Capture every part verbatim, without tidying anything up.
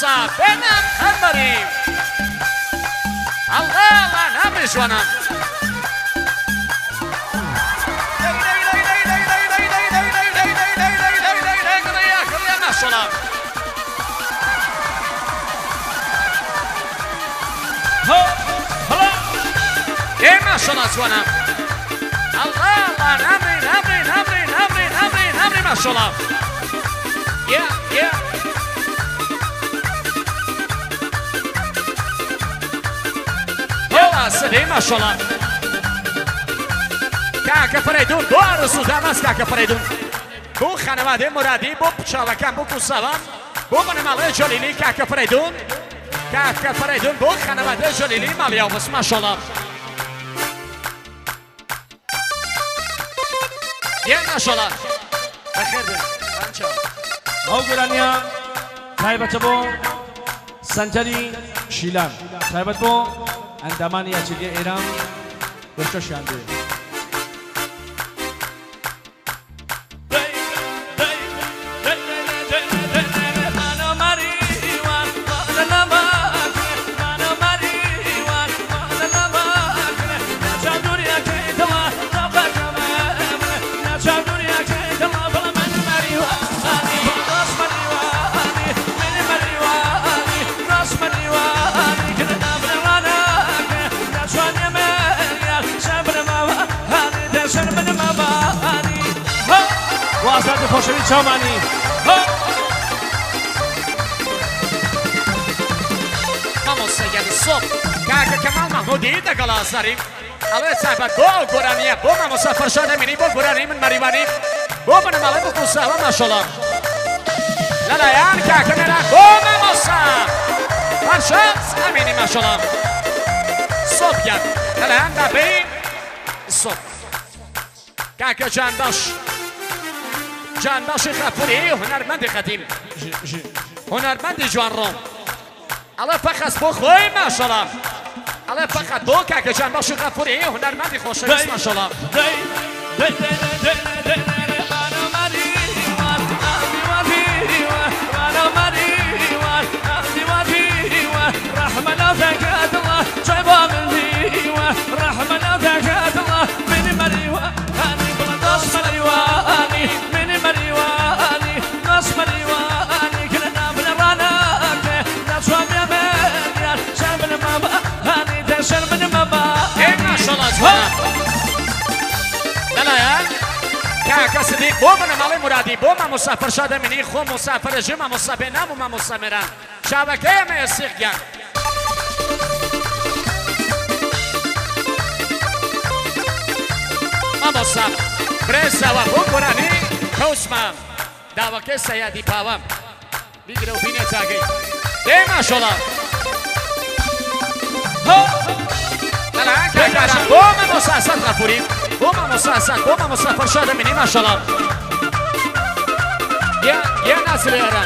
موسا بنم خبریم الله الله نمیشونم ای ماشاءالله جوانم الله الله نمرین نمرین نمرین نمرین نمرین نمرین ماشاءالله یا یا یا سدی ماشاءالله کاکا فریدون دو عروسو داماس کاکا فریدون بو خانواده مرادی بو پچاوکم بو کوساوان بو خانواده جلیلی کاکا فریدون کاکا فریدون بو خانواده جلیلی مالیاوس ماشاءالله یا ماشاءالله بخیر بین بانچا او گرانیا تایبت بو سنجری شیلان تایبت بو اندامانی اچگی ایران دشتا شانده واسه خوشوی چامانی Vamos seguir صبح کاکا کمال محمودی دگلاس داریم الان صاحب گو گرانیه بو ما مسافر شده منی بو گرانی من مریوانی بو من ماله بو کوساوا ماشاءالله لا یان کاکا میرا بو ما مسافر فرشت امینی ماشاءالله صبح گرد لا یان دبی صبح کاکا جانداش جانداش خفوری هنرمند قدیم هنرمند جوان روم الان فقط بو خوی ماشاءالله الان فقط بو کاکا جانداش خفوری هنرمند خوشویست ماشاءالله کاکا صدیق بو من مالی مرادی بو ما مسافر شده منی خو مسافر جمع مسافر نمو ما مسافرم شبکه میسیق گرد ما مسافر برز دوا بو گرانی کوسمم دوا که سیادی پاوم بگیره و بینه تاگی ای ماشاءالله الان کاکا بو ما مسافر غفوریم بو ما مسافر بو ما مسافر شده منی ماشاءالله یا یا نسل ایران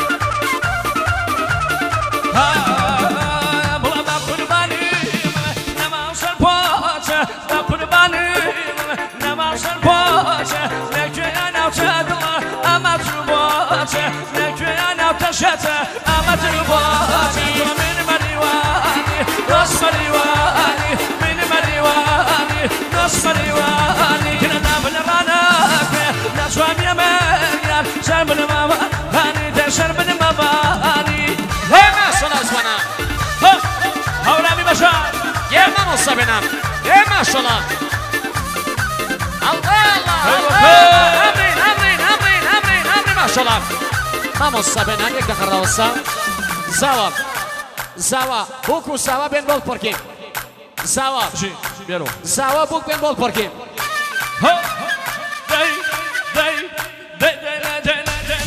بلا ما قربانی نمازن پاچه ما قربانی نمازن پاچه نکوی انا وشدلا اما تروباچه نکوی انا وتشته اما تروباچه من مریوانی راس مریوانی من مریوانی راس مریوانی کنه نبل رانک نشوام یمن شربن ماما هانی تشربن ماما هانی هما شلاس بنا هورا می باشد یه ما مصابنم یه ما شلا الله الله امرین امرین امرین امرین امرین ما شلا ما مصابنم یک دخل روسا زوا زوا بوکو زوا بین بول پرکیم زوا بیارو زوا بوک بین بول پرکیم دی دی دی دی دی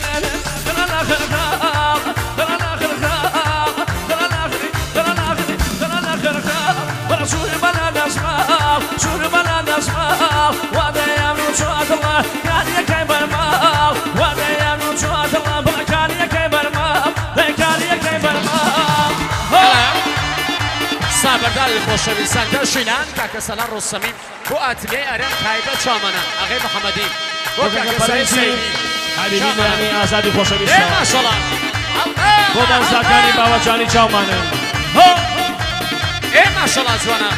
سابردار خوشویستنده شیلان کاکا سالار رستمی بو اتلیه ارم تایبه چامنه آقای محمدی بو کاکا سعید سیدی حبیبی نرمی آزادی خوشویستنده ماشاءالله الله بۆ دەنگزاکانی باوەجانی چاومانن ئێ ماشەڵڵا جوانە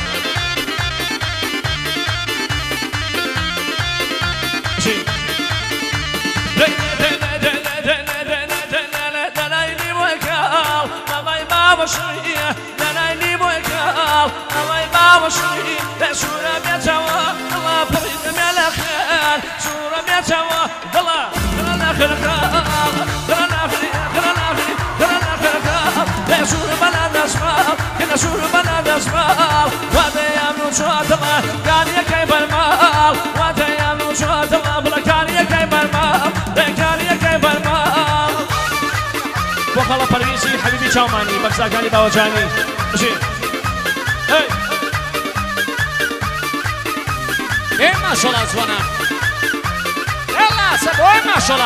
دەنای بۆیکاڵ ئەڵی باوەشی لە سوورە بێتەوە ئەڵا پڕیدە مێ لە خێر سوورە بێتەوە دڵە دڵە لە خرکاڵ دڵە نافری دڵە نافری دڵە لە خرکاڵ لە سوورە بەلا دەسماڵ کە لە سوورە بەلا دەسماڵ وادەیان و چوە دڵە کاریەکەی بەرماڵ وادەیان و چوە دڵە بڵە کاریەکەی بەرماڵ لە کاریەکەی بەرماڵ بۆ خەڵە پەرویزی حەبیبی چاومانی بەکساکانی باوەجانی بژین ئێ ماشەڵڵا جوانە ئێڵا سەبۆی ماشەڵڵا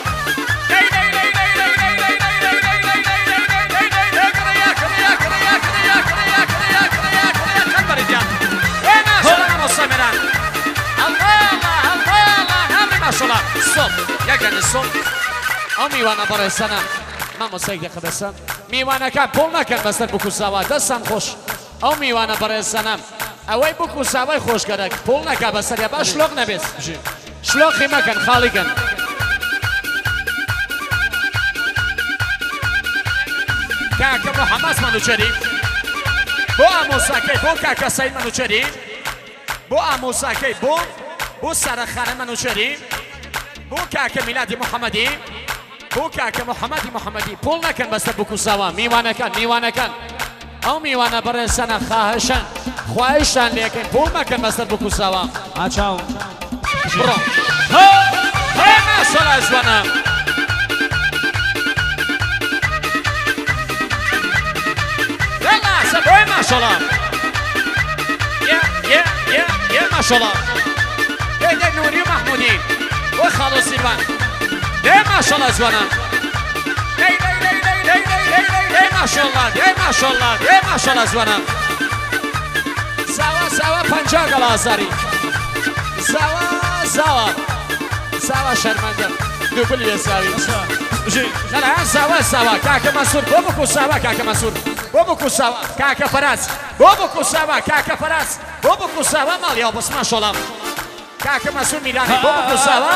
ئەو میوانە بەڕێستانە مامۆستای دەقەدەسە میوانەکان پۆڵ ناکەن بەسەر بکوساوە دەستم خۆش ئەو میوانە بەڕێستانە ئەوەی بکوساوای خۆشگەرەك پۆڵ ناکا بەسەریە با شلۆق نەبێت شلۆقی مەکەن خاڵیکەن کاکە بۆ حەماس مەنوچەری بۆ ئامۆساکەی بۆ کاکە سەید مەنوچەری بۆ ئامۆساکەی بۆ بۆ سەرخانە مەنوچەری بۆ کاکە میلادی محەممەدی بۆ کاکە محەممەدی محەممەدی پۆڵ نەکەن بەسەر بکوساوە میوانەکان میوانەکان ئەو میوانە بەڕێسەنە خاهشان خواهشتان لێکەین پۆڵ مەکەن بەسەر بکوساوە ئاچاو بڕۆ هێ ماشەڵڵا جوانە هێڵا سەبۆی ماشەڵڵا یێ یێ یێ یێ ماشەڵڵا هێ دێ نووری و مەحموودی بۆ خاڵ و سیروان هێ ماشەڵڵا جوانە هێ هێ هێ هێ هێ هێ ماشەڵڵا هێ ماشەڵڵا هێ ماشەڵڵا جوانە زاوا زاوا پەنجا گەڵازاری زاوا زاوا زاوا شەرمەندە دووبل لێ زاوی نەلا هەر زاوا زاوا کاکە مەسوور بۆ بکوساوە کاکە مەسوور بۆ بکوساوە کاکە فەراز بۆ بکوساوە کاکە فەراز بۆ بکوساوە ماڵیاو بەس ماشەڵڵا کاکە مەسوور میلانی بۆ بکوساوە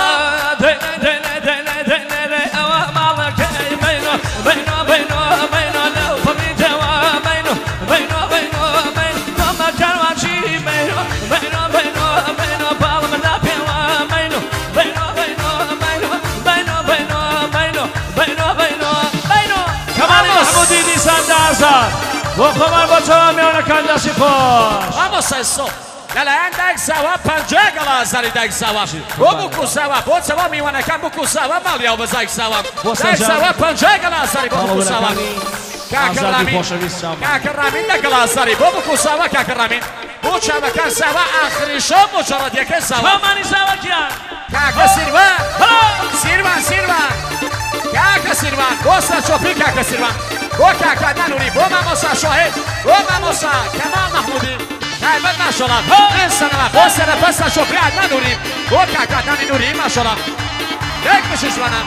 ئەوە ماڵەکەی بینۆ بینۆ بینۆ بینۆ لەو پڕیتەوە بینۆ بینۆ بینۆ بینۆ تۆمە کارواچی بینۆ بینۆ بینۆ بینۆ باڵمەدا پێوە بینۆ بینۆ بینۆ بینۆ بینۆ بینۆ بینۆ بینۆ بینۆ بینۆ کەماڵی محموودی دیسان دازار بۆ خۆمان بۆ چەوە میوانەکان دەستی خۆش ئامۆستای سۆ لەلایەن دایکزاوە پەنجا گەڵازاری دایکزاوە بۆ بکوساوە بۆ چەوە میوانەکان بکوساوە ماڵیاو بە دایکزاوە دایکزاوە پەنجا گەڵازاری بۆ بکوساوە کاکە ڕامین کاکە ڕامین لە گەڵازاری بۆ بکوساوە کاکە ڕامین بۆ چاوەکان ساوە ئاخری شەو مجەڕەدیەکەی ساوە چاومانی ساوەکیان کاکە سیروان سیروان سیروان کاکە سیروان بۆ سەرچۆپی کاکە سیروان بۆ کاکە نانووری بۆ مامۆستا شاهێد بۆ مامۆستا کەمال مەحموودی تایبەت ماشەڵڵا ئێستەنەما بۆ سەرپەستە شۆپیان نانووری بۆ کاکە نانی نووری ماشەڵڵا لێک بشی جوانە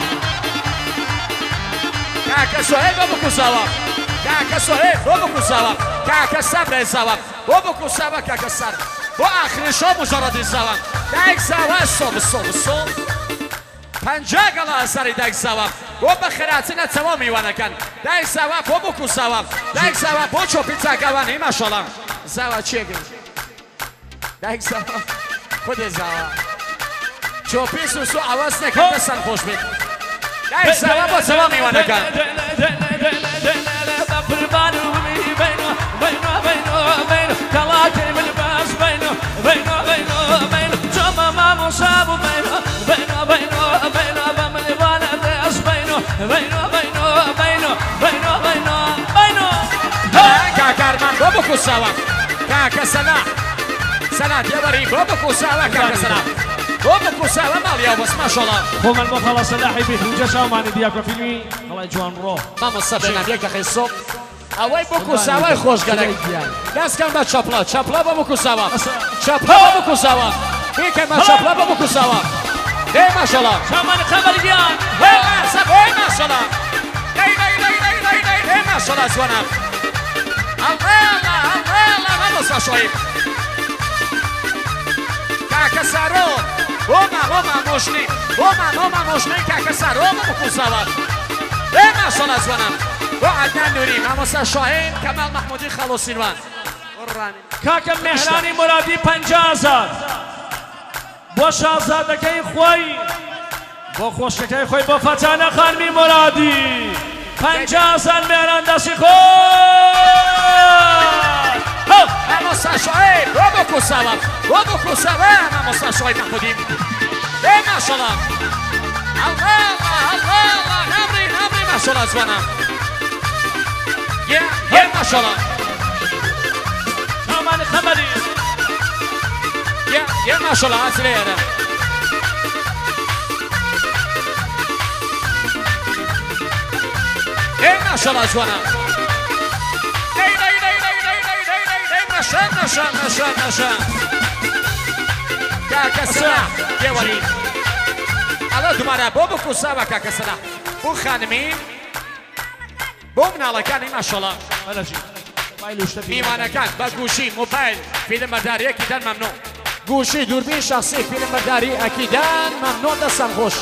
کاکە سۆهێب بۆ بکوساوە کاکە سۆهێب بۆ بکوساوە کاکە سەر ڕێزاوە بۆ بکوساوە کاکە سەر بۆ ئاخری شەو مجەڕەدی زاوە دایک زاوە سۆ بسۆ بسۆ پەنجا گەڵازاری دایک زاوە بۆ بە خراچی نەچەوە میوانەکان دایک زاوە بۆ بکوساوە دایک زاوە بۆ چۆپی چاکەوانی ماشەڵڵا زاوە چێگن دایک زاوە خودێ زاوە چۆپی سوسو ئاواز نەکەن دەستان خۆش بێت دایک زاوە بۆ چەوە میوانەکان کاکارمان بۆ بکوساوە کاکە سەلا سەلا دێوەری بۆ بکوساوە کاکە سەلا بۆ بکوساوە ماڵیاو بەس ماشەڵڵا خۆمان بۆ خەڵە سەلاحی بیت وجە چاومانی دیاکۆ فیلمی هەڵای جوان ڕۆ مامۆستا بێنام یەک دەقەی سۆ ئەوەی بکوساوای خۆشگەرەک دەستکەم بە چەپڵە چەپڵە بۆ بکوساوە چەپڵە بۆ بکوساوە بیکەن بە چەپڵە بۆ بکوساوە دێ ماشەڵڵا چاومانی خەبەرگیان هێڵا سەبۆی ماشەڵڵا دەی دەی دەی دەی شلا زوانم الله الله الله الله مامۆستا شۆیم کاکە سارۆ بۆما بۆما مۆژنی بۆما بۆما مۆژنەی کاکە سارۆ بمکوسەوە ئێ ماشەڵا زوانم بۆ عەدنان نووری مامۆستا شاهین کەمال مەحموودی خەڵۆ سیروان کاکە مهرانی مرادی پەنجا هەزار بۆ شازادەکەی خۆی بۆ خۆشکەکەی خۆی بۆ فەتانە خانمی مرادی پەنجا هەزار مێران دەستی خۆی مامۆستا شاهین بۆ بکوسەوە بۆ بکوسەوە مامۆستا شاهین مەحموودی ئێ ماشەڵا الله الله الله الله نامری نامری ماشەڵا زوانم یێ یێ ماشەڵا چاومانی خەمەری یێ یێ ماشەڵا ئەچرێرە ئێ ماشەڵا زوانم دەی دەی دەی دەی دەی دەی دەی دەی دەی نەشان نەشان نەشان نەشان کاکە سەلاح دێوەری ئەڵە دومارە بۆ بکوساوە کاکە سەلاح بۆ خانمی بۆ مناڵەکانی ماشەڵا میوانەکان بە گوشی موبایل فیلمبەرداریەکی دەن مەمنوع گوشی دووربین شخصی فیلمبەرداری ئەکیدان مەمنوع دەستەم خۆش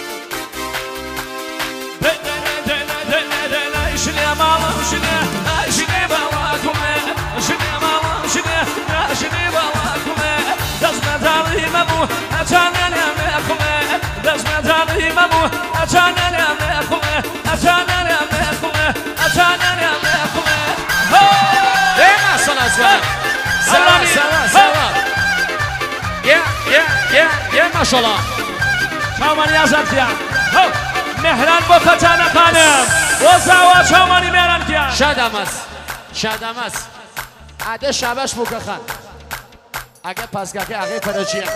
شنێ ماڵم شنێ شنێ باڵاکومێ شنێ ماڵم شنێ شنێ باڵاکومێ دەست مەداڵی مەبوو ئەچانە لێمێ کومێ دەست مەداڵی مەبوو ئەچانە لێمێ کومێ ئەچانە لێمێ کومێ ئەچانە لێمێ کومێ ئێ ماشەڵا زوانم سەوا سەوا سەوا یێ یێ یێ یێ ماشەڵا چاومانی ئازادیان مهران بۆ فەتانەکانم بۆ زاوا چاومانی مێرانکیان شادامەس شادامەس ئادە شابەش بووکەخان ئەگە پاسگاکە ئاغای پەرەجیە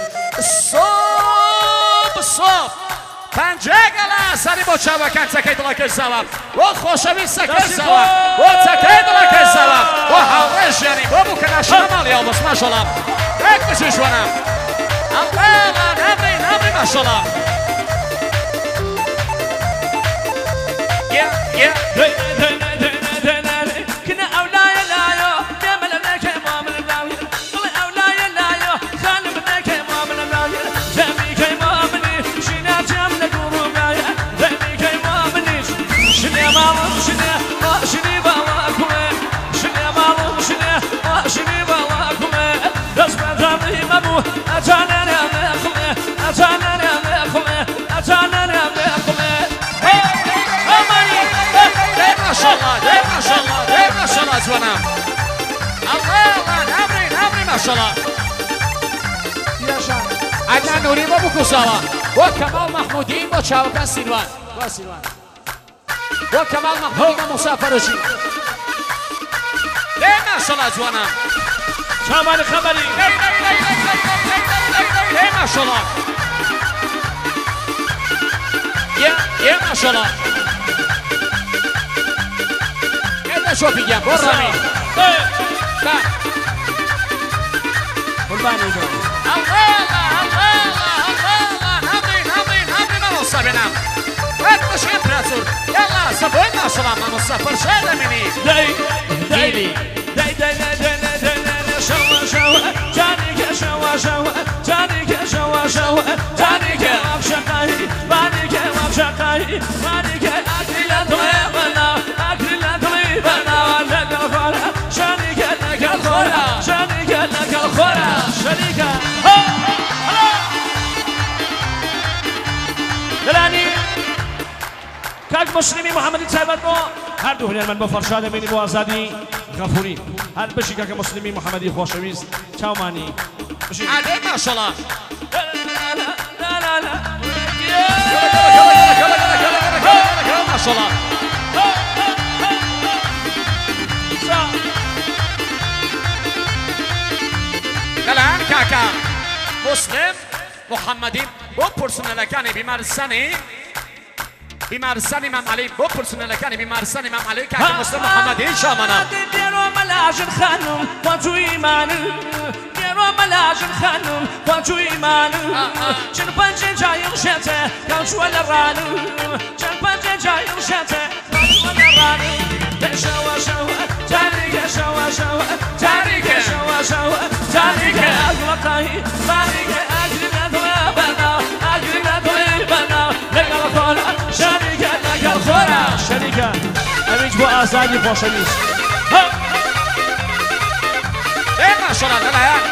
سۆپ سۆپ پەنجێگەڵا سەری بۆ چاوەکان چەکەی دڵەکەی زاوە بۆ خۆشەویستەکەی زاوە بۆ چەکەی دڵەکەی زاوە بۆ هاوڕێ ژیانی بۆ بووکە ناشنە ماڵی هەڵبەس ماشەڵا ئێک بچی جوانە ئەڵڵا نامری نامری ماشەڵا یێ یێ كنا أولايا لايو دائما لك ما من البلاوي والله أولايا لايو خالم لك ما من البلاوي جامي كي ما مني شنا جام لدورو مايا جامي كي ما مني شنا مالم شنا ما شني بالاكم شنا مالم شنا ما شني بالاكم دس بدري مبو أجانا نعمكم أجانا نعمكم أجانا نعمكم ماشاءالله داي ماشاءالله داي ماشاءالله زوانم الله الله نامری نامری ماشاءالله عەدنان نووری بۆ بکوساوە بۆ کەمال مەحموودی بۆ چاوەکان سیروان بۆ سیروان بۆ کەمال مەحموودی بۆ موسا فەرۆشی داي ماشاءالله زوانم چاومانی خەمەری داي داي داي داي داي ماشاءالله یێ یێ ماشاءالله شوفي جنب وراني لا قرباني جو الله الله الله الله نامري نامري نامري ما نوصل بنام هات مش امبراطور يلا صبوي ما شاء الله ما نوصل فرشاده مني داي داي داي داي داي داي داي شوا شوا جاني شوا شوا جاني شوا شوا جاني وابشقاي باني وابشقاي باني اكل طيبنا اكل طيبنا لك الخورا شريك لك الخورا شريك لك الخورا شريك دلاني كاك مسلمي محمدي تابت بو هر دو هنرمند بو فرشاد مني بو آزادی غفوري هر بشي كاك مسلمي محمدي خوشويست چاوماني بشي علي ما شاء الله لا لا لا لا ما شاء الله الآن كاكا مسلم محمدي بو پرسنلکانی بیمارستانی بیمارستانی امام علی بو پرسنلکانی بیمارستانی امام علی کاکا مسلم محمدی شامانا دیرو ملاجن خانم وجو ایمانو دیرو ملاجن خانم وجو ایمانو چن پنجه جایل شته کاچو الرانو چن پنجه جایل شته کاچو الرانو شاهزادی خۆشەویست ای ماشاءالله لەلایەن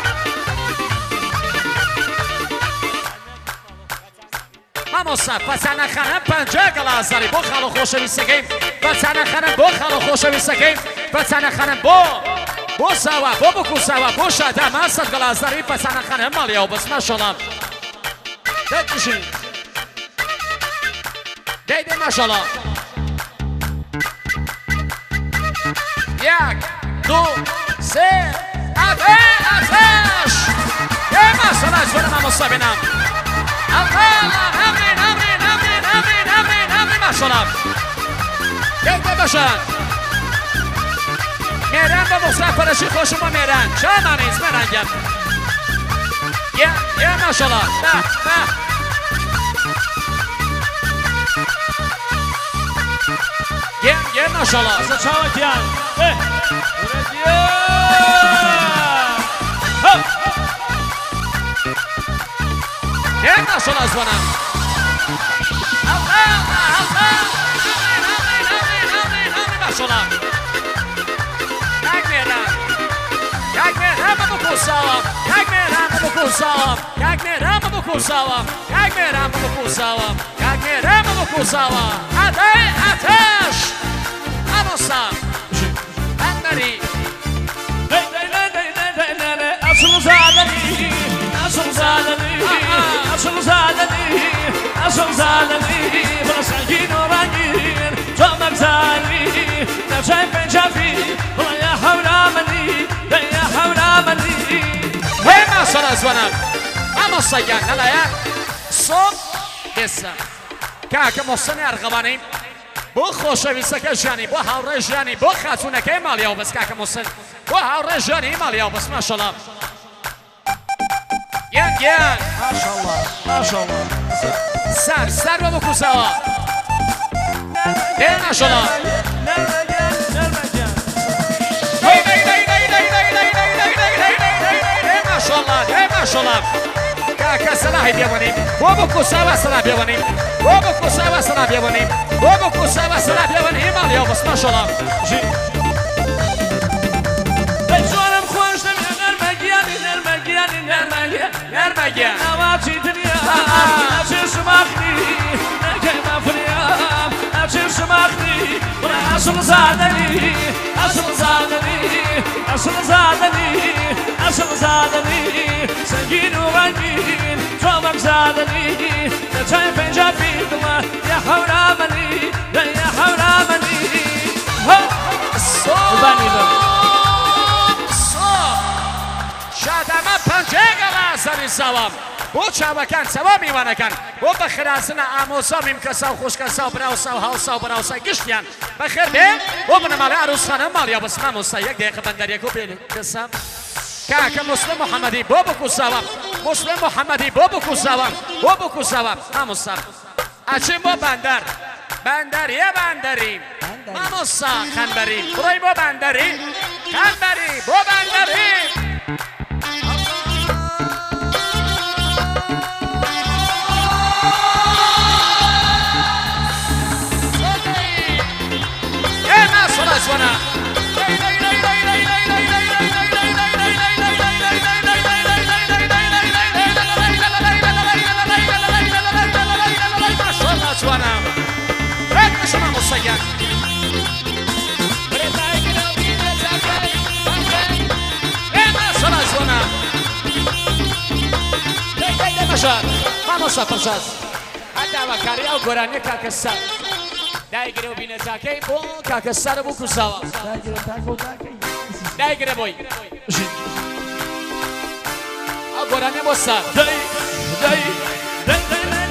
مامۆستا بەچانە خەنە پەنجە گەڵازاری بۆ خاڵ و خۆشەویستەکەی بەچانە خەنە بۆ خاڵ و خۆشەویستەکەی بەچانە خەنە بۆ بۆ ساوا بۆ بکوساوا بۆ شادا ماسەد گەڵازاری بەچانە خەنە ماڵیەوە بەس ماشاءالله دەتشین دەی دەی ماشاءالله یک دو سه ئەتەش ای ماشاءالله جوانە مامۆستا بینم ئەمین ئەمین ئەمین ئەمین ئەمین ئەمین ماشاءالله دەی دەی بەشان میران با مسافرشی خوش با میران شامانیز میران گم یا یا ماشاءالله نه نه یا یا ماشاءالله ئەسە چاوەتیان یا ماشاءالله زوانم الله الله آمین آمین آمین آمین آمین ماشاءالله Jak mnie rama pokusała, jak mnie rama pokusała, jak mnie rama pokusała, jak mnie rama pokusała, jak mnie rama pokusała. A ty, a też! Amosa! Andari! Asıl zalimi, asıl zalimi, asıl zalimi, asıl zalimi. Bana sanki nurangin, çomak zalimi, nefşen pençafi, bana ya havramani. Hey maşallah zvanam. Amosa gel nalaya. Son desem. Kaka Mohsen Ergabani. Bu خوشویستکه جانی bu هاوره جانی bu خاتونکه مالیا بس کاکا محسن bu هاوره جانی مالیا بس ماشاءالله گن گن ماشاءالله ماشاءالله سر سر و بکوساوا گن ماشاءالله ماشاءالله ماشاءالله کاکا سلاحی بیاونیم و بکوساوا سلاح بیاونیم و بکوساوا سلاح بیاونیم و بکوساوا سلاح بیاونیم مالیا بس ماشاءالله بجوانم خوش نمیاد نرمگیانی نرمگیانی نرمگیانی نرمگیان نواتی دنیا نچه شماخنی نکه مفریم نچه شماخنی بنا اصل زادنی اصل زادنی اصل زادنی اصل زادنی سنگین و غنگین چومک زادنی نچه پنجا بیدما یا حورامنی یا حورامنی بانی شادما پنجه لازری سوام بۆ چاوەکان چاوا میوانەکان بۆ بەخرازنە ئامۆسا میمکەسا و خوشکەسا و براوسا و هاوسا و براوسای گشتیان بەخێر بێ بۆ بنەماڵی عروسخانە ماڵیا بەس مامۆستا یەک دقیقە بەندەریەک و پێکەسام کاکە مسلم محەممەدی بۆ بکوساوە مسلم محەممەدی بۆ بکوساوە بۆ بکوساوە مامۆستا ئەچین بۆ بەندەر بەندەریە بەندەری مامۆستا خەنبەری بڕۆی بۆ بەندەری خەنبەری بۆ بەندەری Suena. Suena. Regresamos allá. Suena. Vamos a pasar. Hada Bakaria o Gorani Kakasa. دایگره و بینه تاکی بو کاکا سر بو کساوا دایگره بوی آگورانه بو سر دای دای دای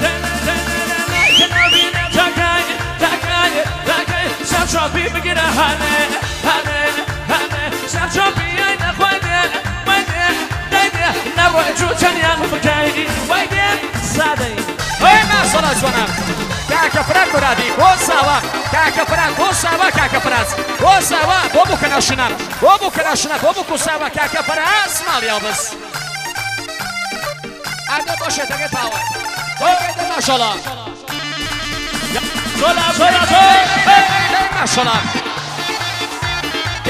کنه بینه تاکی تاکی تاکی سرچوبی بگیره هنه هنه هنه سرچوبی ای نخوانه وایده دایده نبوی جو چنیان بکی وایده ساده ای ماسالا جوانم کاکا فراد مرادی بوساوا کاکا فراد بوساوا کاکا فراد بوساوا بابو کناشنا بابو کناشنا بابو کوساوا کاکا فراد مالیا بس اگه باشه تگه پاور بگه ماشاءالله زولا زولا زولا ماشاءالله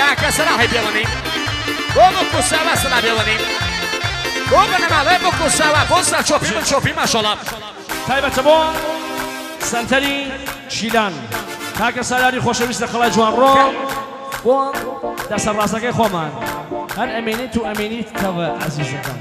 کاکە سەلاحی بێڵنی بۆ بکو ساوا سەلا بێڵنی بۆ بنەماڵێ بکو ساوا بۆ سەر چۆپی من چۆپی ماشەڵا تایبەتە بۆ سەنتەری شیلان کاکە سالاری خۆشەویست لە خەڵای جوانڕۆ بۆ دەسە ڕاستەکەی خۆمان هەر ئەمێنیت و ئەمێنیتەوە عەزیزەکان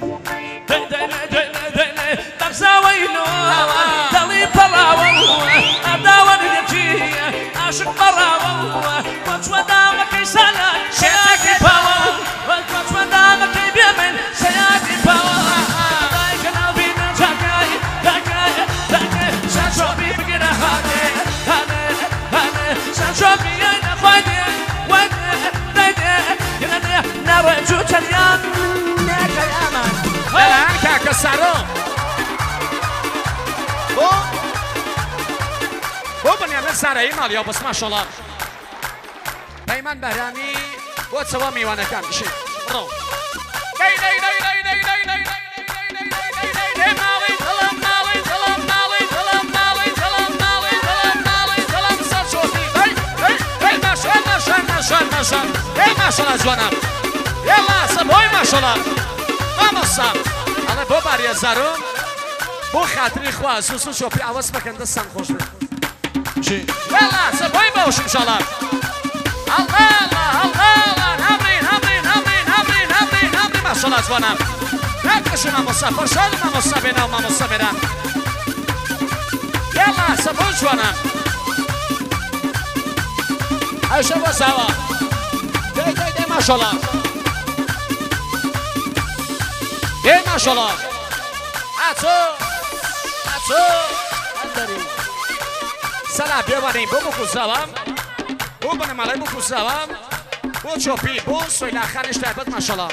بەخزاوەینۆ دڵی پەڵاوە ئەداوە نەچی عاشق بەڕاوە وەچوە داوەکەی سالار شێتەکەی پاوە وەچوە داوەکەی بێمن سەیادی پاوە دایکە ناوبینە جاکای داکای داکای شەشۆبی بگرە هانێ هانێ هانێ شەشۆبی یاینە خوایدێ وەدێ دەیدێ گرەدێ ناڕێ جووتەریان نێکەی ئەمان بەڵان کاکە سارۆ بۆ بۆ بنیامێن سارایی ماڵیا بەس ماشەڵا پەیمان بەهرامی بۆ چەوە میوانەکان بشین ڕۆ دەی دەی دەی دەی دەی دەی دەی دەی ماڵی دڵم ماڵی دڵم ماڵی دڵم ماڵی دڵم ماڵی دڵم ماڵی دڵم سەر چۆپی دەی دەی دەی ماشەڵ ماشەڵ ماشەڵ ماشەڵ دەی ماشەڵا جوانم یێڵا سەبۆی ماشەڵا مامۆستا ئەڵێ بۆ باریە زارۆ بۆ خاتری خوا سوس و چۆپی ئاوەس بکەن دەستان خۆش بێت یێڵا سەبۆی بەوشم شەڵا ئەڵڵا ئەڵڵا هەمرین هەمرین هەمرین هەمرین هەمرین هەمرین ماشەڵا جوانم ناکەشم مامۆستا پەرشاد مامۆستا بێنە و مامۆستا بێنە یێڵا سەبۆی جوانم ئەوشە بۆ زاوە دەی دەی دەی ماشەڵا دەی ماشەڵا ئاچۆ ئاچۆ ئەندەری سەلا بێوانەی بۆ بکو زاوام بۆ بنەماڵەی بکو زاوام بۆ چۆپی بۆ سۆیلاخانیش تایبەت ماشەڵا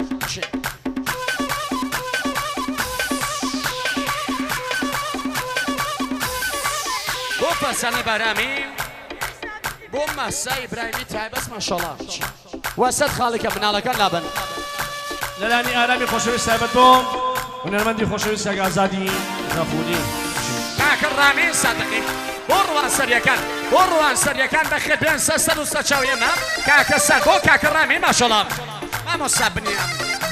بۆ پەسەنە بەرامی بۆ مەسا ئیبراهیمی تایبەت ماشەڵا وەسەد خاڵێکە مناڵەکان لابن لەلانی ئارامی خۆشەویست تایبەت بۆ هونەرمەندی خۆشەویست ئاگازادی غەفوری کاکە ڕامین سادقی بۆ ڕوان سەریەکان بۆ ڕوان سەریەکان بەخێر بێن سەر سەر و سەرچاو ئێمە کاکە سەر بۆ کاکە ڕامین ماشەڵا مامۆستا بنیام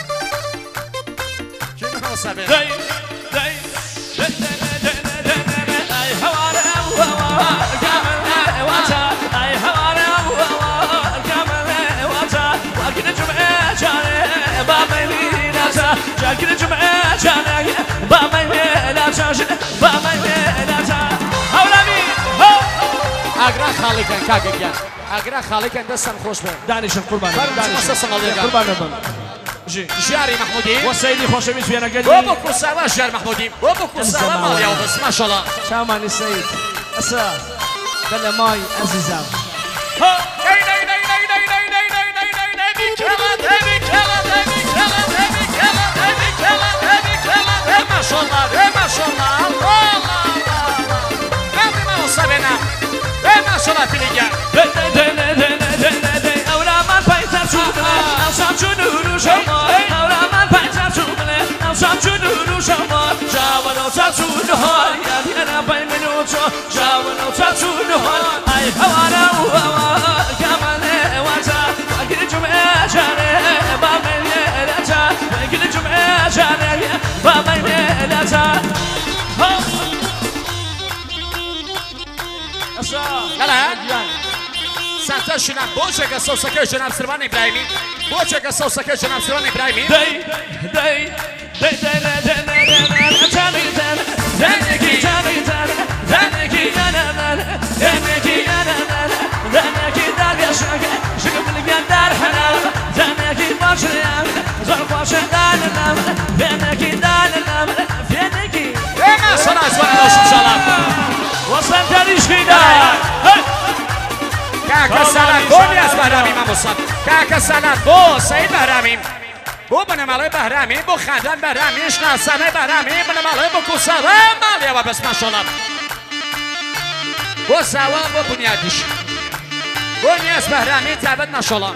چی مامۆستا بێن دەی دەی دەی دەی ئای هەوارە هەوا گامە واتە ئای هەوارە هەوا گامە واتە واگرە جمعە جانێ بامەی ناچە جاگرە جمعە جانێ بامەی ناچە بامەی ناچە هەورامی هەو ئاگرا خاڵێکن کاکەگیان ئاگرا خاڵێکن دەستان خۆش بێن دانیشن قوربان دانیشن قوربان بن ژیاری مەحموودی وە سەیدی خۆشەویست وێنەگەلی بۆ بکو ساوا ژیار مەحموودی بۆ بکو ساوا ماڵیا و بەس ماشەڵا چامانی سەید ئەسا بەلە مای ئەزیزم دەی دەی دەی دەی دەی دەی دەی دەی دەی دەی دەی بیکەڵە دەی بیکەڵە دەی بیکەڵە دەی بیکەڵە دەی بیکەڵە دەی بیکەڵە دەی ماشەڵا دەی ماشەڵا ئەڵڵا ئەڵڵا مامۆستا بێنە دەی ماشەڵا پیلگیان دەی دەی دەی دەی دەی دەی دەی ئەورامان پایتەر چوونە ئەوشام چوون و شەما ئەورامان پایتەر چوونە ئەوشام چوون و شەما ژاوە ئەوشا چوون هۆی یادیەنە پەی من و چۆ ژاوە ئەوشا چوون هۆی ئای هەوارە و هەوا گامانێ واتە واگرە جمعە جانێ بامەی ناچە واگرە جمعە جانێ بامەی ناچە سانتە شنان بۆچێکە سەوسەکەی جەناب سروان ئیبراهیمی بۆچێکە سەوسەکەی جەناب سروان ئیبراهیمی دەی دەی دەی دەی جانی دەنێکی جانی دەنێکی دەنێکی دەنێکی داگەشەکە شکم بلگەن دار هەناو دەنێکی باشیان زۆر خۆشە دانەنام دەنێکی دانەنام فێنێکی ئێمە سەنا زوانە دەوشم شەڵام وەسەن تەریشکیدا کاکە سەلات بۆ نیاز بەهرامی مامۆستا کاکە سەلات بۆ سەید بەهرامی بۆ بنەماڵەی بەهرامی بۆ خاندان بەهرامی شناسانەی بەهرامی بنەماڵەی بۆ کوسەڵە ماڵیەوە بەس ماشەڵا بۆ ساوە بۆ بنیادیش بۆ نیاز بەهرامی تابەت ماشەڵا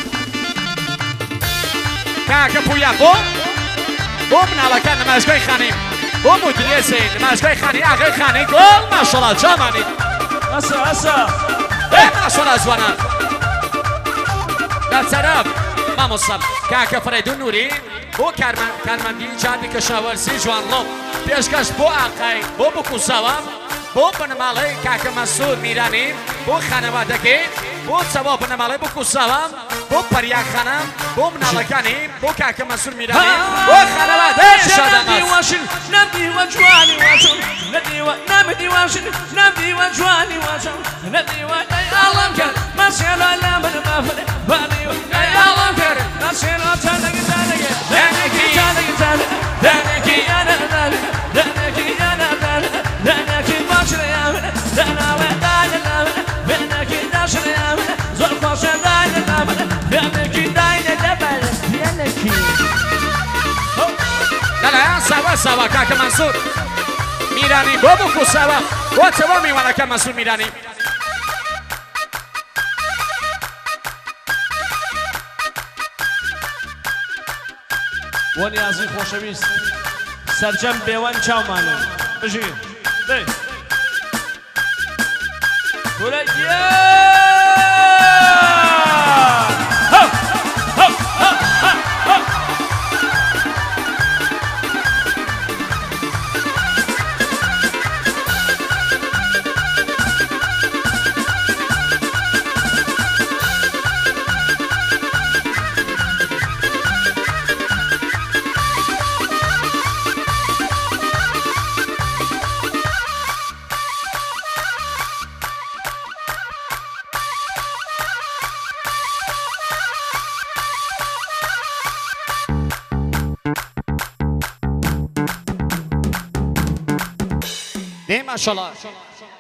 کاکە پویا بۆ بۆ مناڵەکان نمایشگای خانیم بۆ مدیریە زین نمایشگای خانی ئاغای خانی گۆڵ ماشەڵا جامانی ئەسا ئەسا ماشەڵا جوانان دەسەرف مامۆستا کاکە فەرەیدون نووری بۆ کارمەندی جادی کەشاوەرسی جوانڵۆ پێشکەش بۆ ئاقای بۆ بکوسەوە بۆ بنەماڵەی کاکە مەسوود میرانی بۆ خانەوادەکەی بۆ چەوە بنەماڵەی بکوسەوە بۆ پەریاخانە بۆ مناڵەکانی بۆ کاکە مەسوود میرانی بۆ خانەوادەی شادەمەس نەدیوە جوانی وەچم نەدیوە نەمدیوەشن نەدیوە جوانی وەچم نەدیوە ئەی ئاڵم کرد مەسێڵە لە من بەفرێ بەدیوە ئەی ئاڵم کرد مەسێڵە چەندەگە چەندەگە دەنێکی چەندەگە چەندەگە دەنێکی یانە دەنێ دەنێکی یانە دەنێ دەنێکی باشرە یامنە دەناوێ دایە لامنە بێنێکی داشرە یامنە زۆر خۆشە دایە لامنە بێنێکی دایە دەبەرە بێنێکی دەلایەن ساوا ساوا کاکە مەسوود میرانی بۆ بکوسەوە بۆ چەوە میوانەکە مەسوود میرانی بۆ نیازی خۆشەویست سەرجەم بێوان چاومانن بژین دەی گورە دێ ماشەڵڵا